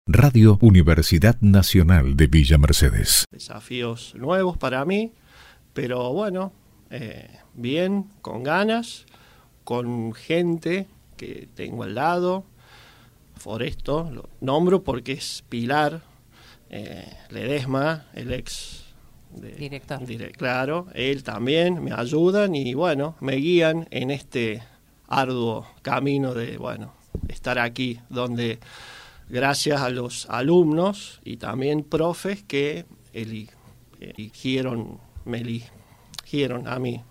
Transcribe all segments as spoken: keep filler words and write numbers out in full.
Radio Universidad Nacional de Villa Mercedes. Desafíos nuevos para mí, pero bueno, eh, bien, con ganas, con gente que tengo al lado. Foresto, lo nombro porque es Pilar eh, Ledesma, el ex de, director. Dire, claro, él también me ayudan y bueno, me guían en este arduo camino de, bueno, estar aquí, donde gracias a los alumnos y también profes que eligieron, me eligieron a mí,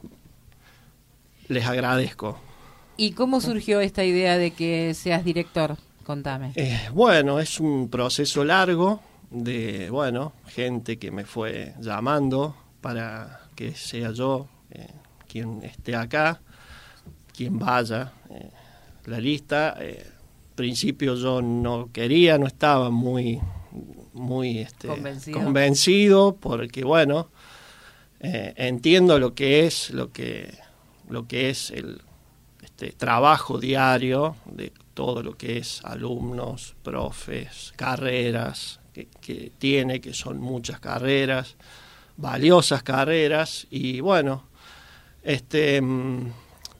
les agradezco. ¿Y cómo surgió esta idea de que seas director? Contame. Eh, bueno, es un proceso largo de, bueno, gente que me fue llamando para que sea yo eh, quien esté acá, quien vaya. Eh, la lista, eh, al principio yo no quería, no estaba muy, muy este, convencido. convencido, porque bueno, eh, entiendo lo que es, lo que, lo que es el este, trabajo diario de todo lo que es alumnos, profes, carreras que, que tiene, que son muchas carreras, valiosas carreras, y bueno, este mmm,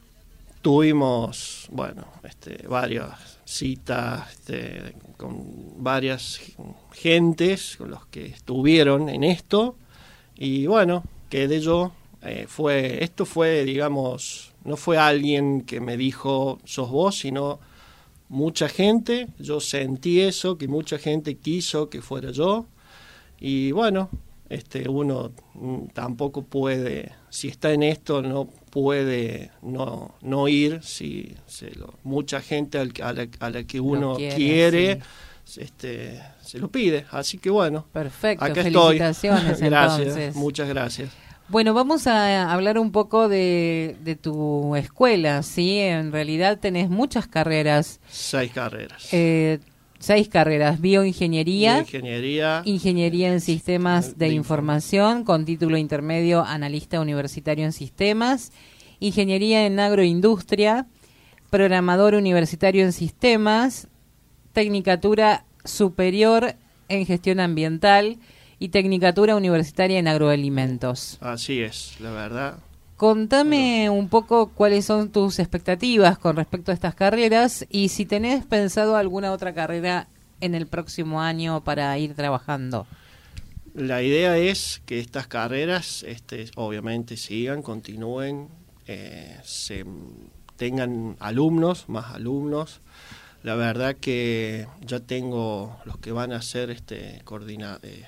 tuvimos, bueno, este, varias citas este, con varias gentes con los que estuvieron en esto, y bueno, quedé yo, eh, fue, esto fue, digamos, no fue alguien que me dijo, sos vos, sino mucha gente, yo sentí eso, que mucha gente quiso que fuera yo, y bueno, este uno tampoco puede, si está en esto, no puede no, no ir, si se lo, mucha gente al, a, la, a la que uno quiere, quiere sí. este, se lo pide, así que bueno. Perfecto, acá felicitaciones estoy. Gracias, entonces. Muchas gracias. Bueno, vamos a hablar un poco de, de tu escuela, ¿sí? En realidad tenés muchas carreras. Seis carreras. Eh, seis carreras. Bioingeniería. Bioingeniería. Ingeniería en Sistemas de, de Información, con título intermedio Analista Universitario en Sistemas. Ingeniería en Agroindustria. Programador Universitario en Sistemas. Tecnicatura Superior en Gestión Ambiental. Y Tecnicatura Universitaria en Agroalimentos. Así es, la verdad. Contame Pero... un poco cuáles son tus expectativas con respecto a estas carreras y si tenés pensado alguna otra carrera en el próximo año para ir trabajando. La idea es que estas carreras, este, obviamente, sigan, continúen, eh, se tengan alumnos, más alumnos. La verdad que ya tengo los que van a ser este, coordinadores.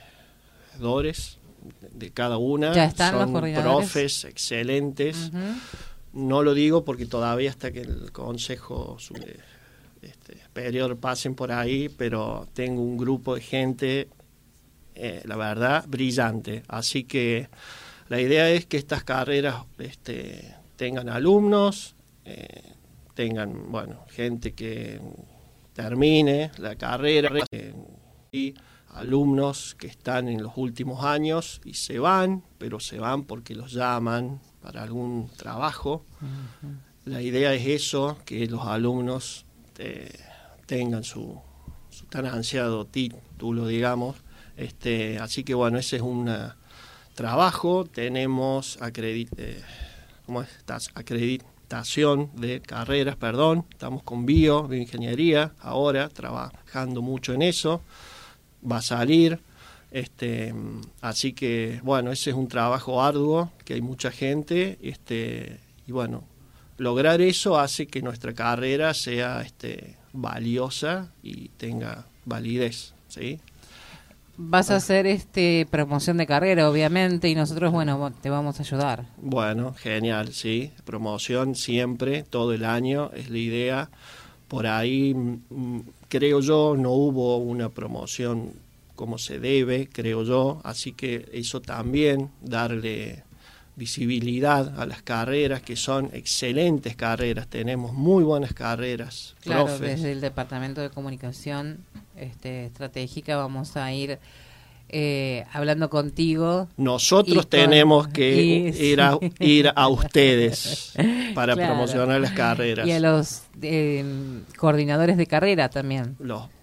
De cada una, ya están son los coordinadores, profes excelentes. Uh-huh. No lo digo porque todavía hasta que el consejo este, superior pasen por ahí, pero tengo un grupo de gente, eh, la verdad, brillante. Así que la idea es que estas carreras este, tengan alumnos, eh, tengan, bueno, gente que termine la carrera eh, y alumnos que están en los últimos años y se van, pero se van porque los llaman para algún trabajo. Uh-huh. La idea es eso, que los alumnos eh, tengan su, su tan ansiado título, digamos. Este, así que bueno, ese es un trabajo. Tenemos acredit, eh, ¿cómo es? acreditación de carreras, perdón. Estamos con bio, bioingeniería, ahora trabajando mucho en eso. Va a salir, este, así que bueno, ese es un trabajo arduo, que hay mucha gente, este, y bueno, lograr eso hace que nuestra carrera sea este, valiosa y tenga validez, ¿sí? Vas a hacer este promoción de carrera, obviamente, y nosotros, bueno, te vamos a ayudar. Bueno, genial, sí, promoción siempre, todo el año, es la idea. Por ahí, creo yo, no hubo una promoción como se debe, creo yo, así que eso también, darle visibilidad a las carreras, que son excelentes carreras, tenemos muy buenas carreras. Claro, profes. Desde el Departamento de Comunicación este, Estratégica vamos a ir eh, hablando contigo. Nosotros con, tenemos que y, ir, a, ir a ustedes para claro. promocionar las carreras. Y a los eh, coordinadores de carrera también. Los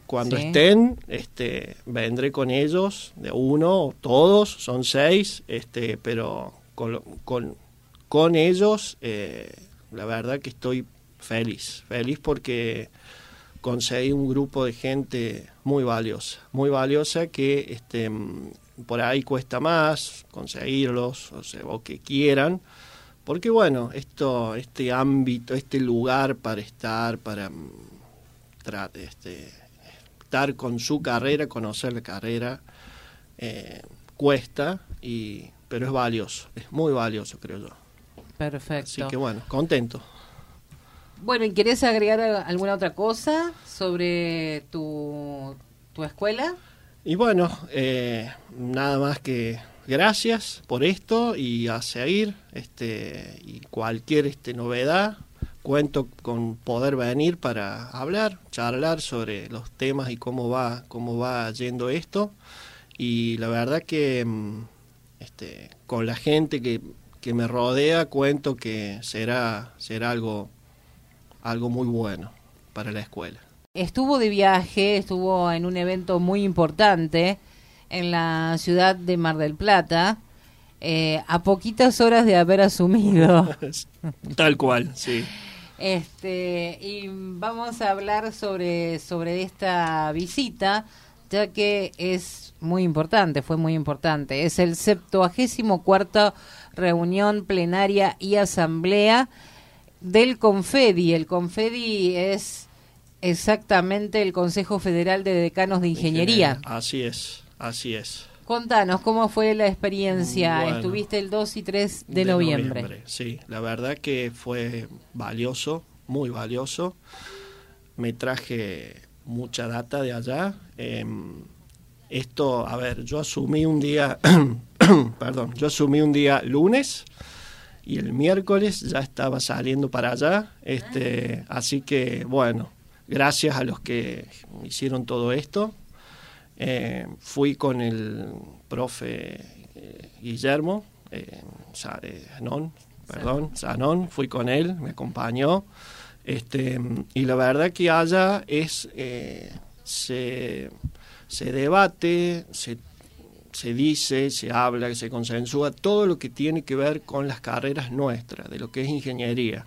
Cuando Sí. estén, este, vendré con ellos, de uno o todos, son seis, este, pero con, con, con ellos, eh, la verdad que estoy feliz, feliz porque conseguí un grupo de gente muy valiosa, muy valiosa que este, por ahí cuesta más conseguirlos, o sea, o que quieran, porque bueno, esto, este ámbito, este lugar para estar, para tra- este, estar con su carrera, conocer la carrera, eh, cuesta, y, pero es valioso, es muy valioso, creo yo. Perfecto. Así que bueno, contento. Bueno, ¿y querés agregar alguna otra cosa sobre tu, tu escuela? Y bueno, eh, nada más que gracias por esto y a seguir, este, y cualquier este, novedad, cuento con poder venir para hablar, charlar sobre los temas y cómo va, cómo va yendo esto. Y la verdad que este, con la gente que, que me rodea cuento que será, será algo, algo muy bueno para la escuela. Estuvo de viaje, estuvo en un evento muy importante en la ciudad de Mar del Plata, eh, a poquitas horas de haber asumido. Tal cual, sí. Este, y vamos a hablar sobre, sobre esta visita, ya que es muy importante, fue muy importante. Es el septuagésimo cuarta reunión plenaria y asamblea del CONFEDI. El CONFEDI es exactamente el Consejo Federal de Decanos de Ingeniería. Ingeniería. Así es, así es. Contanos, ¿cómo fue la experiencia? Bueno, Estuviste el dos y tres de, de noviembre. noviembre. Sí, la verdad que fue valioso, muy valioso. Me traje mucha data de allá. Eh, esto, a ver, yo asumí un día, perdón, yo asumí un día lunes y el miércoles ya estaba saliendo para allá. Este, así que, bueno, gracias a los que hicieron todo esto. Eh, fui con el profe eh, Guillermo eh, Zanón, perdón, Zanón, fui con él, me acompañó, este, y la verdad que allá es eh, se, se debate, se, se dice, se habla, se consensúa todo lo que tiene que ver con las carreras nuestras, de lo que es ingeniería.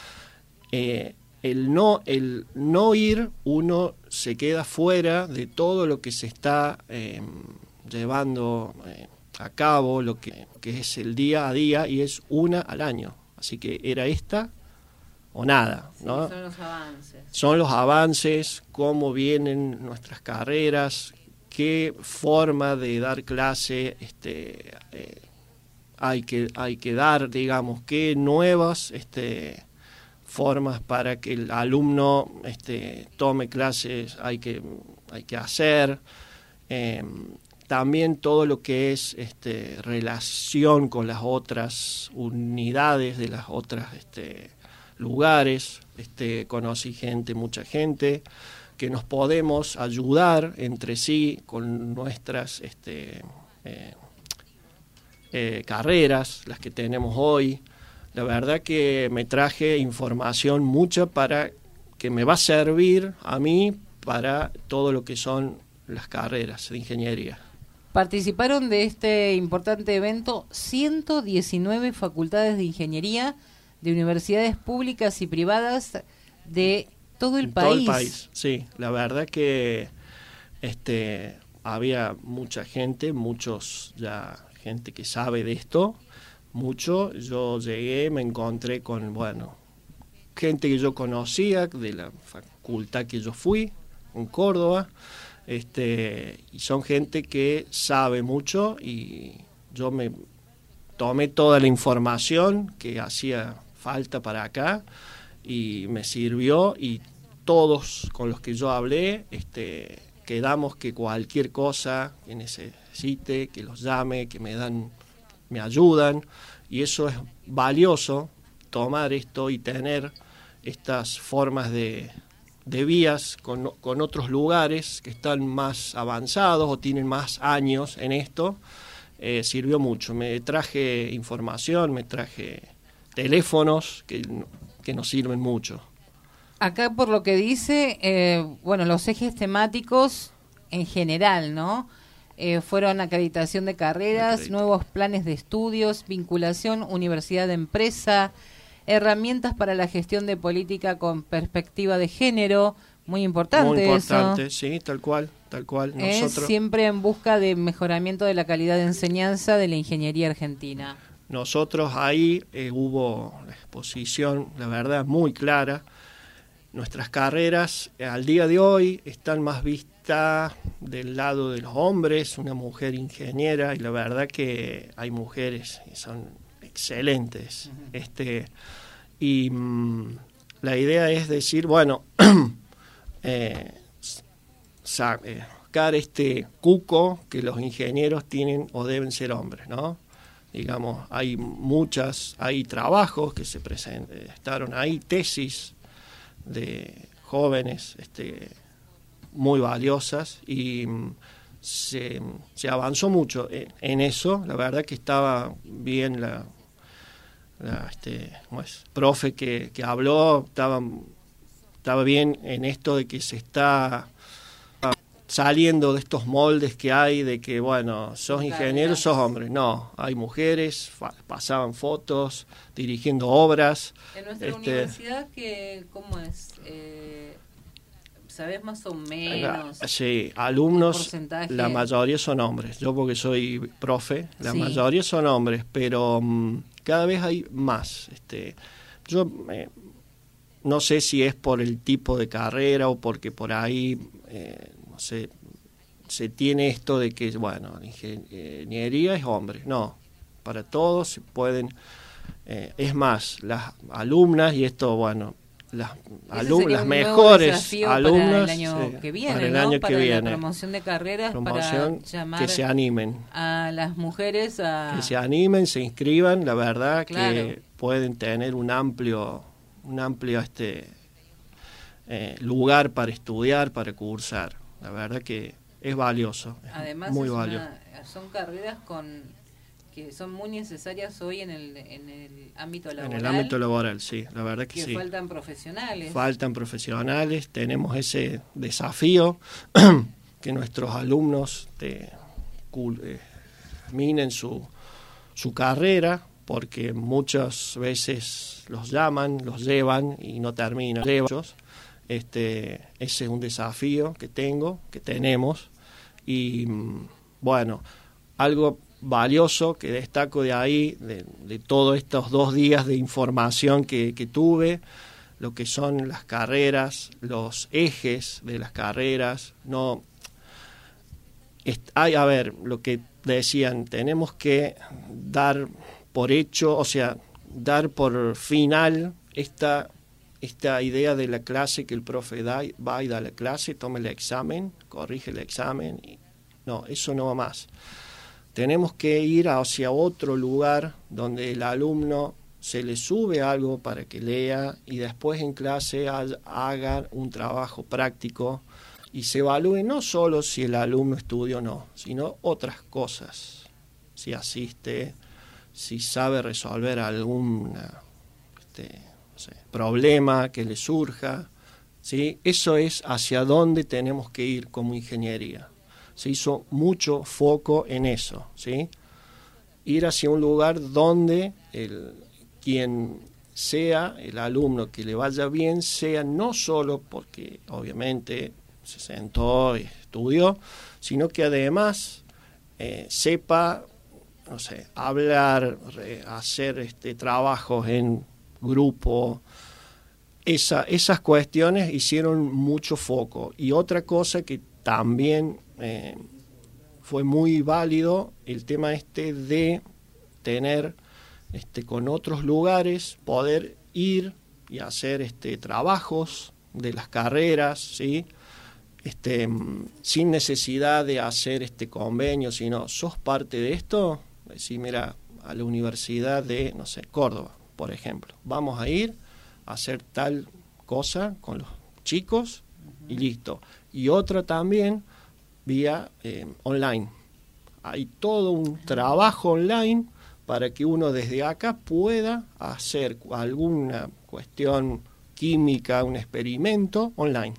Eh, El no, el no ir, uno se queda fuera de todo lo que se está eh, llevando eh, a cabo, lo que, que es el día a día, y es una al año. Así que era esta o nada, ¿no? Sí, son los avances. Son los avances, cómo vienen nuestras carreras, qué forma de dar clase este, eh, hay que, hay que dar, digamos, qué nuevas este, formas para que el alumno este, tome clases hay que, hay que hacer. Eh, también todo lo que es este, relación con las otras unidades de las otras este, lugares. Este, conocí gente, mucha gente, que nos podemos ayudar entre sí con nuestras este, eh, eh, carreras, las que tenemos hoy. La verdad que me traje información mucha para que me va a servir a mí para todo lo que son las carreras de ingeniería. Participaron de este importante evento ciento diecinueve facultades de ingeniería de universidades públicas y privadas de todo el En país. Todo el país, sí. La verdad que este, había mucha gente, muchos ya gente que sabe de esto. Mucho, yo llegué, me encontré con, bueno, gente que yo conocía de la facultad que yo fui, en Córdoba, este, y son gente que sabe mucho y yo me tomé toda la información que hacía falta para acá y me sirvió, y todos con los que yo hablé, este, quedamos que cualquier cosa que necesite, que los llame, que me dan, me ayudan. Y eso es valioso, tomar esto y tener estas formas de, de vías con, con otros lugares que están más avanzados o tienen más años en esto. Eh, sirvió mucho. Me traje información, me traje teléfonos que, que nos sirven mucho. Acá por lo que dice, eh, bueno, los ejes temáticos en general, ¿no? Eh, fueron acreditación de carreras, Acredita. nuevos planes de estudios, vinculación universidad-empresa, herramientas para la gestión de política con perspectiva de género, muy importante, Muy importante, eso. sí, tal cual, tal cual. Es Nosotros, siempre en busca de mejoramiento de la calidad de enseñanza de la ingeniería argentina. nosotros ahí eh, hubo la exposición, la verdad, muy clara. Nuestras carreras eh, al día de hoy están más vistas del lado de los hombres, una mujer ingeniera, y la verdad que hay mujeres que son excelentes. Uh-huh. Este, y mm, la idea es decir, bueno, eh, sacar este cuco que los ingenieros tienen o deben ser hombres, ¿no? Digamos, hay muchas, hay trabajos que se presentaron ahí, tesis de jóvenes este, muy valiosas, y se, se avanzó mucho en, en eso. La verdad que estaba bien la, la este, ¿cómo es? profe que, que habló, estaba, estaba bien en esto de que se está saliendo de estos moldes que hay de que, bueno, sos ingeniero, sos hombre. No, hay mujeres, fa- pasaban fotos, dirigiendo obras. En nuestra este, universidad, que, ¿cómo es? Eh, ¿Sabés más o menos? Sí, alumnos, la mayoría son hombres. Yo porque soy profe, la sí. mayoría son hombres, pero um, cada vez hay más. Este, yo eh, no sé si es por el tipo de carrera o porque por ahí... Eh, Se, se tiene esto de que, bueno, la ingeniería es hombre. No, para todos se pueden. Eh, es más, las alumnas, y esto, bueno, las, alum, las mejores alumnas. Para el año sí, que viene, para el ¿no? año para que la viene. promoción de carreras, promoción, para llamar que se animen. A las mujeres a. Que se animen, se inscriban, la verdad claro. que pueden tener un amplio, un amplio este eh, lugar para estudiar, para cursar. La verdad que es valioso, es Además muy es valioso. Una, son carreras con que son muy necesarias hoy en el, en el ámbito laboral. En el ámbito laboral, sí, la verdad que, que sí. Que faltan profesionales. Faltan profesionales, tenemos ese desafío que nuestros alumnos te, eh, terminen su, su carrera, porque muchas veces los llaman, los llevan y no terminan ellos. Este, ese es un desafío que tengo, que tenemos, y bueno, algo valioso que destaco de ahí, de, de todos estos dos días de información que, que tuve, lo que son las carreras, los ejes de las carreras. No, es, hay, a ver, lo que decían, tenemos que dar por hecho, o sea, dar por final esta esta idea de la clase, que el profe da, va y da la clase, toma el examen, corrige el examen. Y, no, eso no va más. Tenemos que ir hacia otro lugar donde el alumno se le sube algo para que lea y después en clase haga un trabajo práctico y se evalúe no solo si el alumno estudia o no, sino otras cosas. Si asiste, si sabe resolver alguna... Este, No sé, problema que le surja, ¿sí? Eso es hacia dónde tenemos que ir como ingeniería. Se hizo mucho foco en eso, ¿sí? Ir hacia un lugar donde el, quien sea el alumno que le vaya bien, sea no solo porque obviamente se sentó y estudió, sino que además eh, sepa, no sé, hablar, re, hacer este, trabajos en grupo. Esa, esas cuestiones hicieron mucho foco. Y otra cosa que también eh, fue muy válido, el tema este de tener este, con otros lugares, poder ir y hacer este, trabajos de las carreras, ¿sí? Este, sin necesidad de hacer este convenio, sino sos parte de esto, decir, mira, a la Universidad de, no sé, Córdoba, por ejemplo, vamos a ir a hacer tal cosa con los chicos y listo. Y otra también vía eh, online. Hay todo un trabajo online para que uno desde acá pueda hacer alguna cuestión química, un experimento online.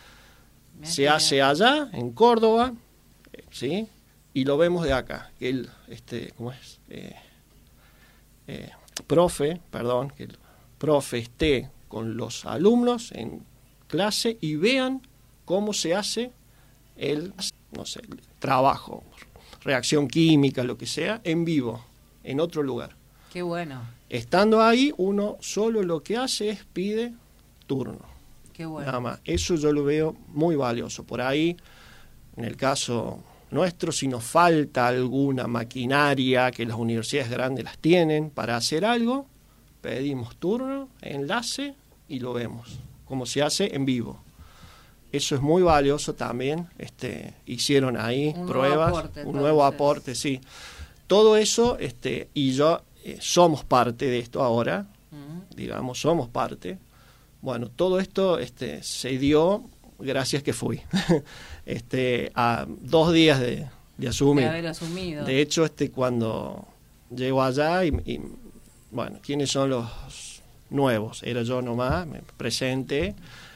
Se hace allá, en Córdoba, ¿sí? Y lo vemos de acá, que el, este, ¿cómo es? Eh, eh, profe, perdón, que el profe esté con los alumnos en clase y vean cómo se hace el, no sé, el trabajo, reacción química, lo que sea, en vivo, en otro lugar. Qué bueno. Estando ahí, uno solo lo que hace es pide turno. Qué bueno. Nada más. Eso yo lo veo muy valioso. Por ahí, en el caso nuestro, si nos falta alguna maquinaria, que las universidades grandes las tienen, para hacer algo, pedimos turno, enlace y lo vemos, como se hace en vivo. Eso es muy valioso también. Este, hicieron ahí un pruebas, nuevo aporte, un entonces. nuevo aporte, sí. Todo eso, este, y yo eh, somos parte de esto ahora, uh-huh. digamos, somos parte. Bueno, todo esto este, se dio gracias que fui. este, a dos días de, de asumir. De haber asumido. De hecho, este, cuando llego allá y, y bueno, ¿quiénes son los nuevos? Era yo nomás, me presenté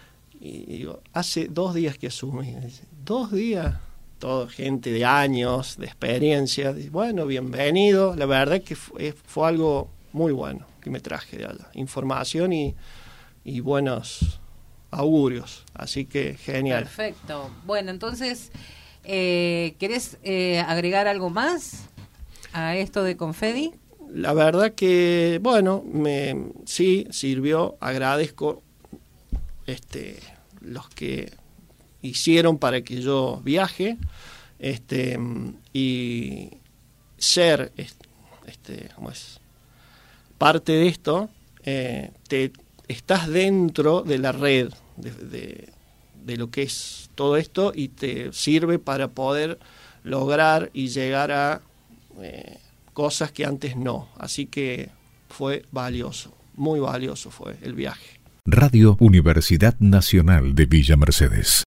y digo, hace dos días que asumí. Dos días, toda gente de años, de experiencia. Bueno, bienvenido. La verdad que fue, fue algo muy bueno que me traje de allá. Información y y buenos augurios, así que genial. Perfecto. Bueno, entonces, eh, ¿querés eh, agregar algo más a esto de Confedi? La verdad que, bueno, me sí sirvió, agradezco este los que hicieron para que yo viaje, este y ser este ¿cómo es? parte de esto, eh, te estás dentro de la red de, de, de lo que es todo esto y te sirve para poder lograr y llegar a eh, cosas que antes no. Así que fue valioso, muy valioso fue el viaje. Radio Universidad Nacional de Villa Mercedes.